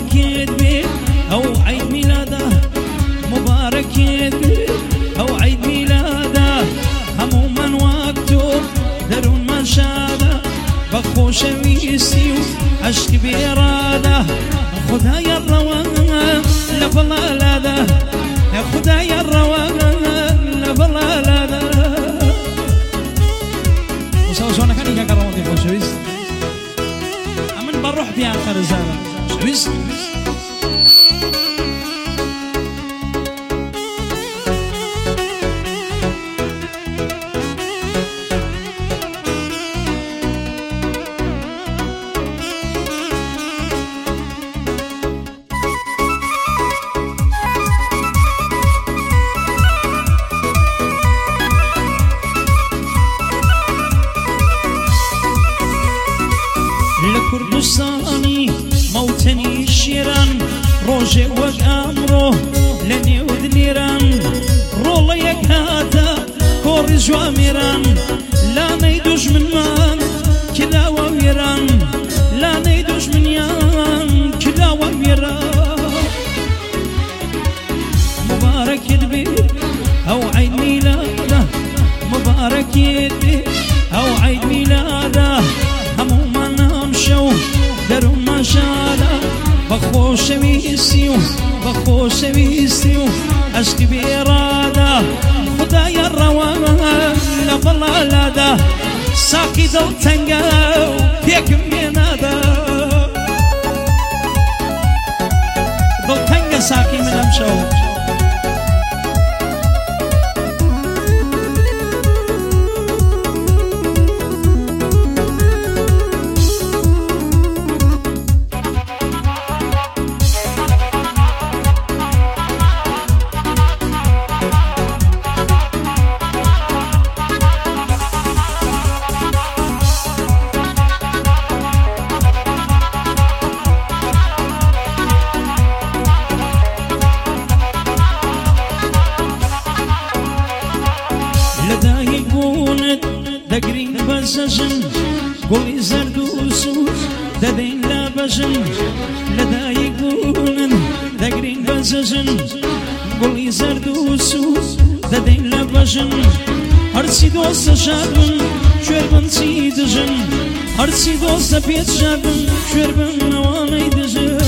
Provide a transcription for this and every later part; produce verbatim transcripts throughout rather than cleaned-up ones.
مبارك يدبي أو عيد ميلاده مبارك يدبي أو عيد ميلاده همو من وقته درون من شاده بخوش ويستيو عشق بإرادة خدايا الروان لبلالاده خدايا الروان لبلالاده وسوى شوانا كان يكا كروان دي خوشويز أمن بروح بيان خرزانة شويز لكردستاني موتني الشيران روجي وق أمره لني ودنيران رولا يكاتا كوري جواميران لا نيدوش من مان كلا وويران لا نيدوش من يان كلا وويران مبارك يدبي أو عيد ميلاده مبارك يدبي أو عيد ميلاده همو ما نمشو درون ما شاده بخوش ويستيو بخوش ويستيو عشق بإرادة خدايا الروان لبلالاده ساقي دل تنقو بيكم بيناده دل تنقو ساقي من امشو دقرين بسجن قولي زردوسو ددين لا بجن لدا يقولن دقرين بسجن قولي زردوسو ددين لا بجن هرسي دوست شابن شوربن سيدجن هرسي دوست بيت شابن شوربن نواني دجن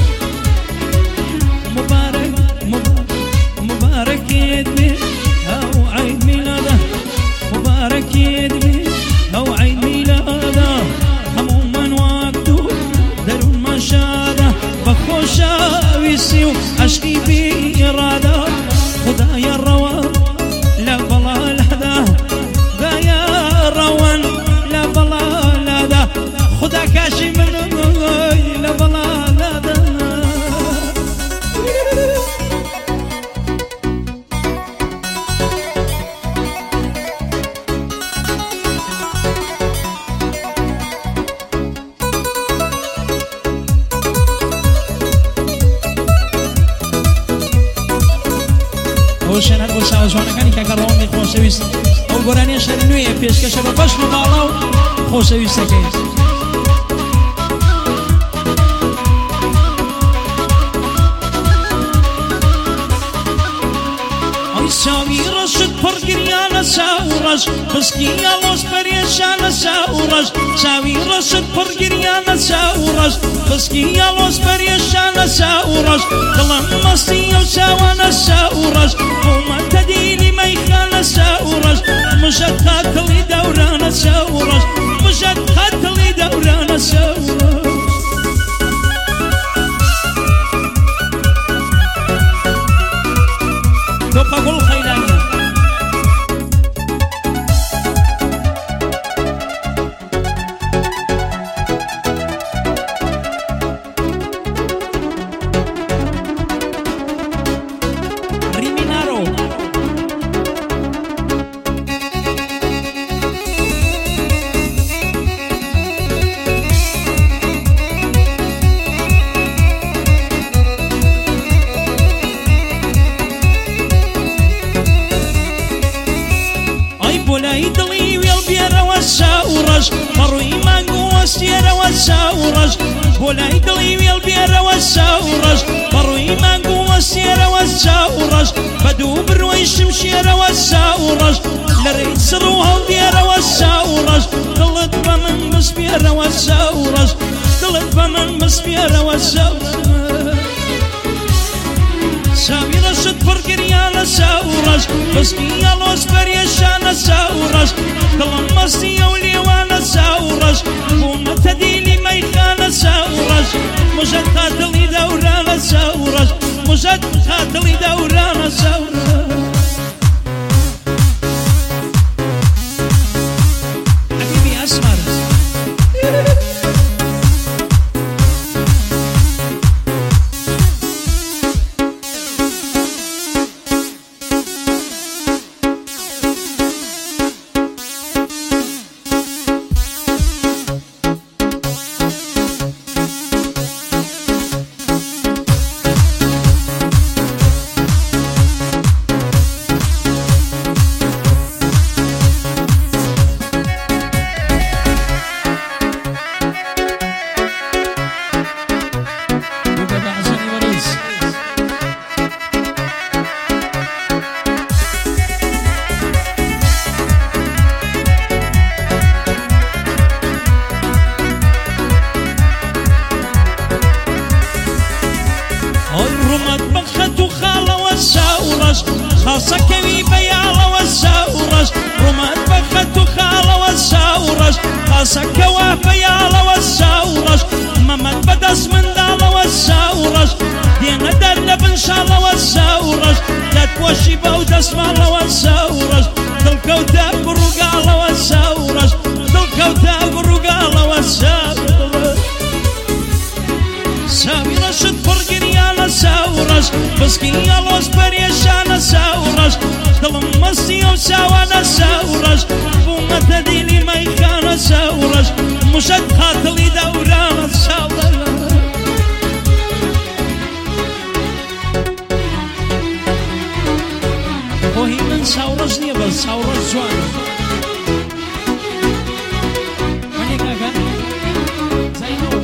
مبارك مبارك مبارك يدبي أو عيد ميلاده مبارك يدبي أو عيد ميلاده همو من وقته درون ما شاده بخوشا ويسيو عشقي بإرادة خدايا الروان لا بلالاده خدايا الروان لا بلالاده خدا كاشي من لا بلالاده وشان هر گوشا جوان کنی که کارون می خوشویست او گرانی شرنویه پیشکش رو باش رو بالاو خوشویسته که ساوي رشد فرقريانا ساورج بسكي يالوس بريشانا ساورج ساوي رشد فرقريانا ساورج بسكي يالوس بريشانا ساورج دلم مستي وساوانا ساورج وما تديني ميخانا ساورج مشد قاتلي دورانا ساورج مشد قاتلي دورانا ساورج قول خيلانيا ريمينارو ولاي دلي ويل بيرا والساورج مروي مانقو وەستێرەوە چاوڕەش بۆ لای دڵی وێڵ بێرەوە چاوڕەش بەڕووی مانگ و وەستێرەوە چاوڕەش بە دوو بڕۆی شمشێرەوە چاوڕەش لە ڕێی سڕ و هەڵدێرەوە چاوڕەش دڵت بە من بسپێرەوە چاوڕەش دڵت بە من بسپێرەوە چاوڕەش چاوی ڕەشت پڕگریانە چاوڕەش بەسکی ئەڵۆز پەرێشانە چاوڕەش دڵم مەستیە و لێوانە چاوڕەش بوومەتە دیلی مەیخانە چاوڕەش مژەت قاتڵی دەورانە چاوڕەش مژەت قاتڵی دەورانە چاوڕەش حەبیبی ئەسمەر خاصەکەوی بەیاڵەوە چاوڕەش ڕوومەت بەخەت و خاڵەوە چاوڕەش خاصەکەوە بەیاڵەوە چاوڕەش مەمەت بەدەست منداڵەوە چاوڕەش دێنە دەر لە بن شاڵەوە چاوڕەش دەتپۆشی بەو دەسماڵەوە چاوڕەش دڵکەوتە بڕووگاڵەوە چاوڕەش دڵکەوتە بڕووگاڵەوە چاوڕەش چاوی ڕەشت پڕگریانە چاوڕەش بەسکی ئەڵۆز پەرێشانە چاوڕەش دڵم مەستیە و چاوانە چاوڕەش بوومەتە دیلی مەیخانە چاوڕەش مژەت قاتڵی دەورانە چاوڕەش خۆی من چاوڕەش نییە بە چاوڕەش جوانە وەنێ کاکە زاینەوە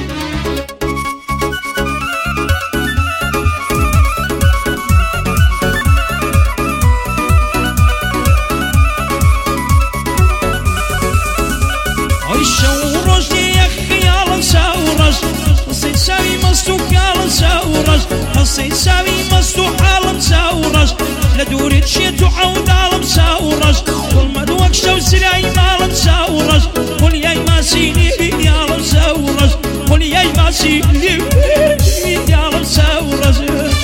هەسەی چاوی مەست و حاڵم چاوڕەش لە دوورت شێت و عەوداڵم چاوڕەش گوڵمەد وەک شەو سرای ماڵم چاوڕەش قولیای ماسی لیاڵم چاوڕەش قولیای ماسی لیاڵم چاوڕەش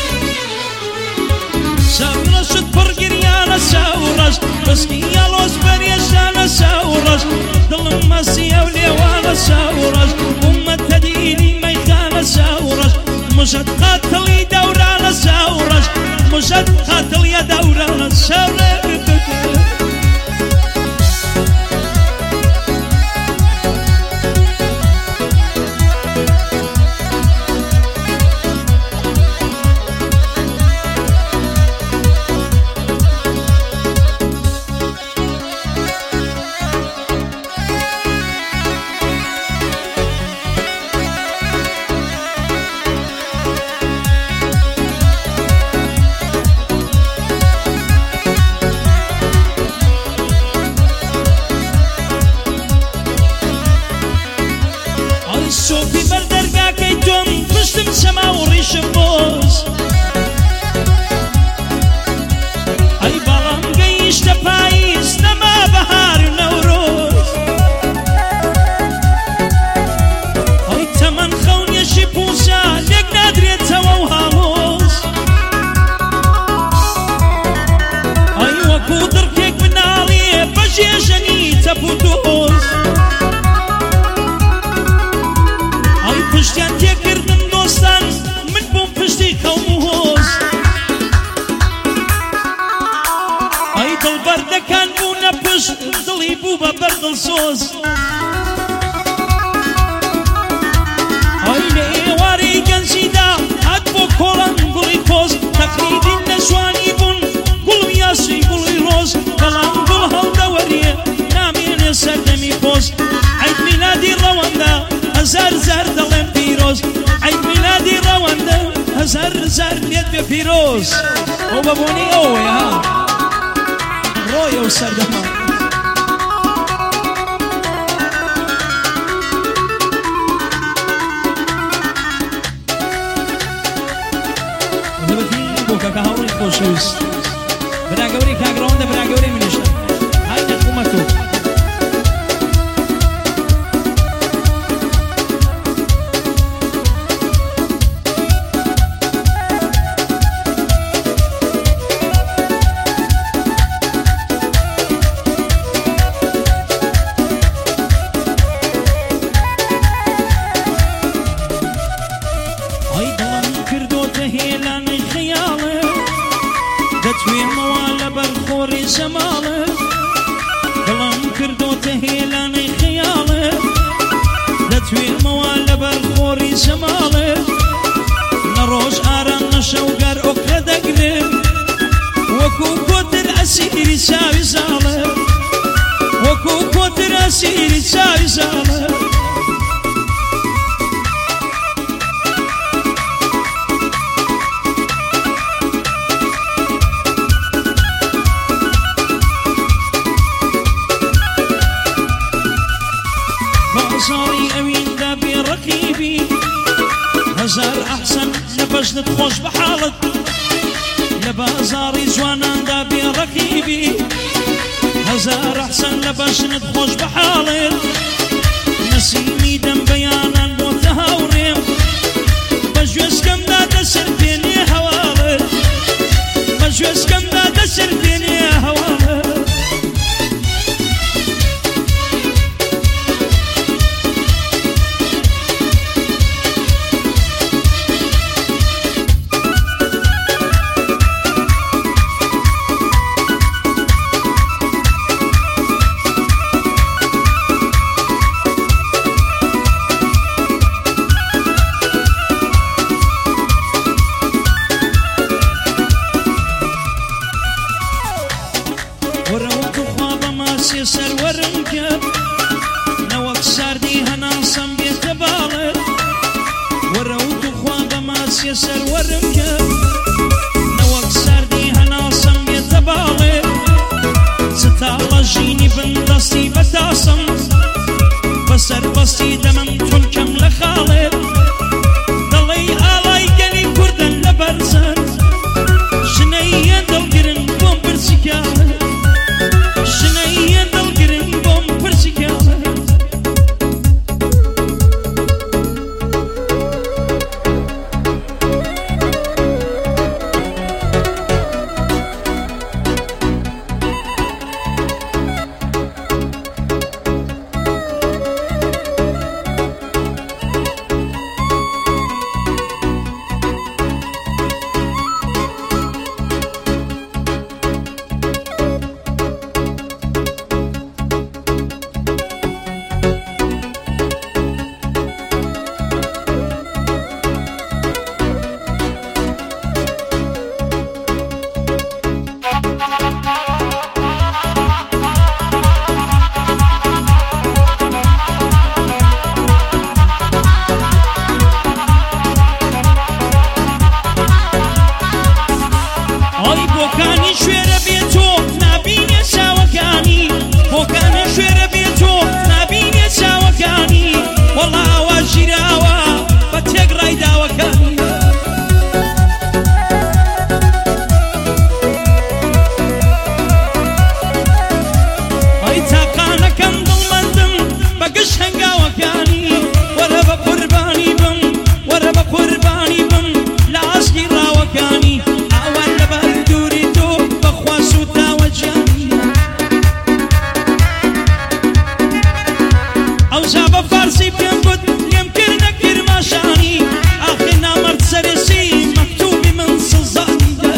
چاوی ڕەشت پڕگریانە چاوڕەش بەسکی ئەڵۆز پەرێشانە چاوڕەش دڵم مەستیە و لێوانە چاوڕەش بوومەتە دیلی مەیخانە چاوڕەش مژەت قاتڵی دەورانە چاوڕەش مژەت قاتڵیە دەورانە چاوڕەش سۆفی بەردەرگاکەی تۆم پشتم چەما و ڕیشم بۆز ئەی بەڵام گەیشتە پاییز نەما بەهار و نەورۆز ئەی تەمەن خەونێشی پووسە لێک نادرێتەوە و هاڵۆز ئەی وەکوو دڕکێک مناڵیێ بەژێژەنی تەپ و دۆز پشتیان تێکردن دۆستان من بووم پشتی قەوم و هۆز ئەی دڵبەردەکان بوونە پشت دڵی بوو بە بەردڵسۆز ئەی لە ئێوارەی گەنجیدا هات بۆ کۆڵان گوڵی کۆز تەقلیدی نەجوانی بوون گوڵ و یاسی گوڵی ڕۆز بەڵام گوڵ هەڵدەوەریە نامێنێ سەردەمی پۆز عید میلادی ڕەوەند پیرۆز ئەو بەبوونی ئەوەیە ها ڕۆیە و سەردەما دەبەتی بۆ کەکە هەوڕی خۆشەویست براگەوری کاگڕەوەندە براگەوری منیشە های نەکومەت و دەتوێمەوە لەبەر خۆڕی زەماڵە دڵم کردۆتە هێلانەی خەیاڵە دەتوێمەوە لەبەر خۆڕی زەماڵە نە ڕۆژ ئارام نە شەوگەر ئۆکرە دەگرێت وەکو کۆتر ئەسیری چاوی زاڵە وەکو کۆتر ئەسیری چاوی زاڵە بازاری ئەویندا بێ ڕەقیبی هەزار ئەحسەن لە بەشنت خۆش بە حاڵت لە بازاری جواناندا بێ ڕەقیبی هەزار ئەحسەن لە بەشنت خۆش بە حاڵت نەسیمی دەم بەیانان بۆتە هاوڕێم بە ژێسکەمدا دەسەر پێنێ هەواڵت بە ژێسکەمدا دەسەر پێنێ هەواڵت سەروەرم کرد نەوەک ساردی هەناسەم بێتە باڵت وەرە و توخوا بە ماسیە سەروەرم کرد نەوەک ساردی هەناسەم بێتە باڵت ستاڵە ژینی بندەستی بەتاسم بەسەر بەستی دەمەم تونکەم لە خاڵت دەڵێی ئاڵای گەلی کوردن لە بەرزەن ژنەیە دڵگرن بۆم پرسیکاڵت ژنەیە دڵگرن بۆم پرسیکاڵت بۆکانی شوێرە بێتۆ نابینێ چاوەکانی بۆکانە شوێرە بێتۆ نابینێ چاوەکانی وەڵا ئەوە ژیراوە بە تێک ڕایداوەکانی ئەی تاقانەکەم دڵمەندم بە گشت هەنگاوەکانی وەرە بە قوربانی بم وەرە بە قوربانی بم لە ئاسکی ڕاوەکانی ئاوان لەبەر دووری تۆ بەخوا سوتاوە گیانی ئەوجا بە فارسی پێم گوت لێم کردە کرماشانی ئاخر نامەرد سەرێسی مەکتوبی من سزانی دە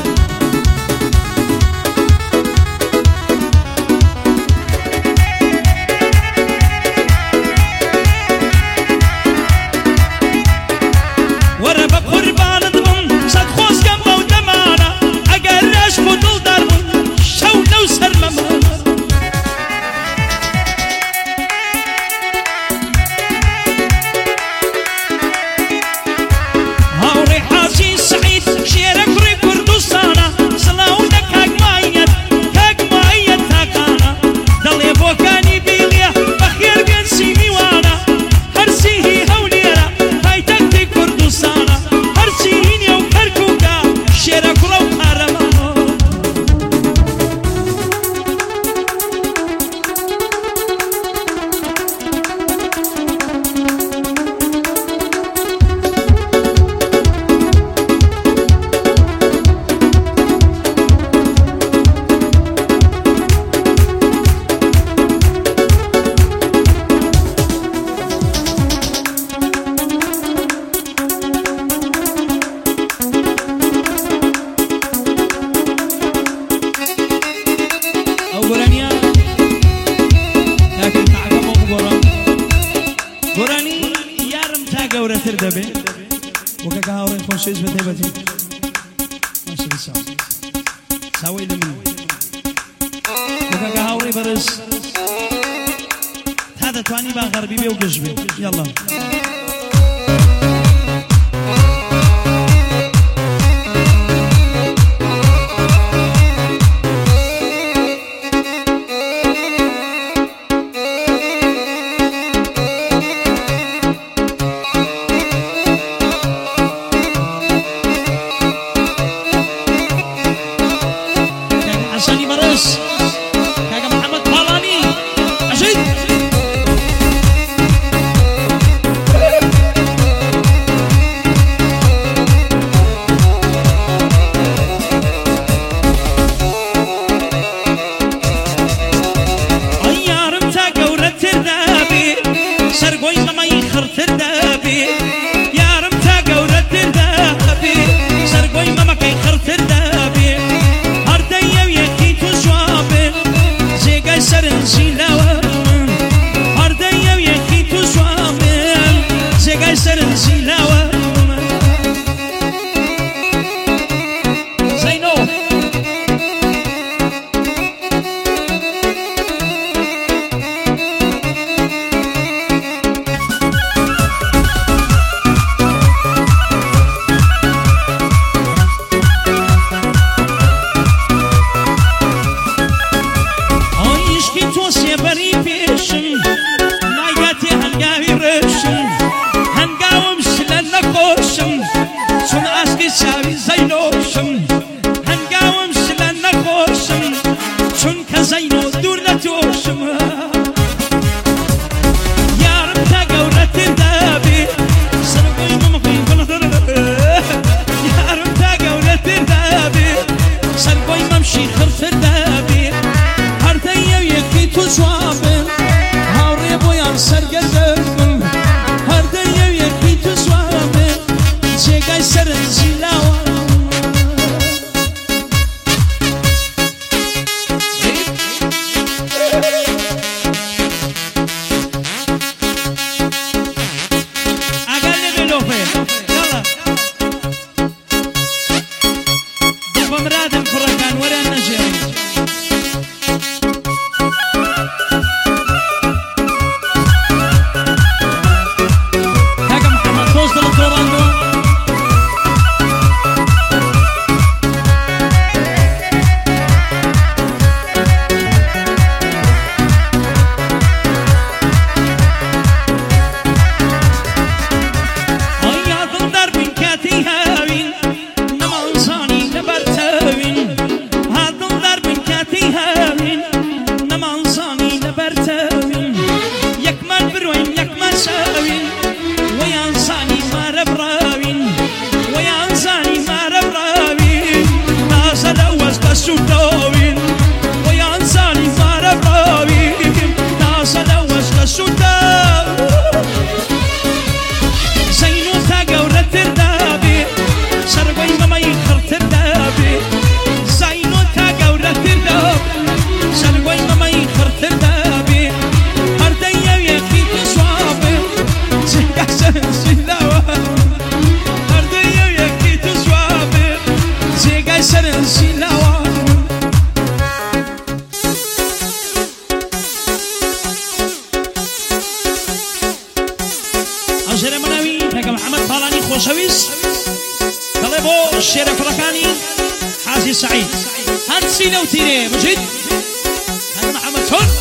وەرە بە قوربانت بم سەد خۆزگەم بەو دەمانە ئەگەر ڕێشک و دڵدار بوون شەو لەو سەرمەمانە گەورەتر دەبێت وەکە هاوڕێی خۆشەویست بە تایبەتی ساوەی لە من وەکە هاوڕێی بەرز تا دەتوانی با غەربی بێ و گەشت بێ یاڵڵا الشيرة فرقاني حازي سعيد هنسي لو تيري مجد هذا محمد سون